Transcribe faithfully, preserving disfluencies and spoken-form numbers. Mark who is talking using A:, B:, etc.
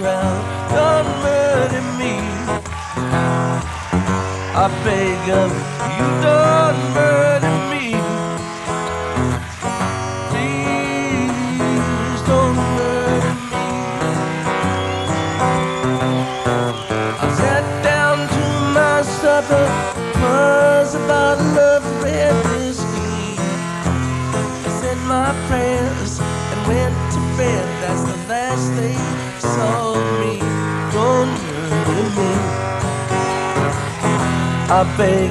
A: crowd. Don't murder me, I beg of you, don't murder me. Please don't murder me. I sat down to my supper, was a bottle of red whiskey. I said my prayers and went to bed. That's the last they saw of me. Don't murder me, I beg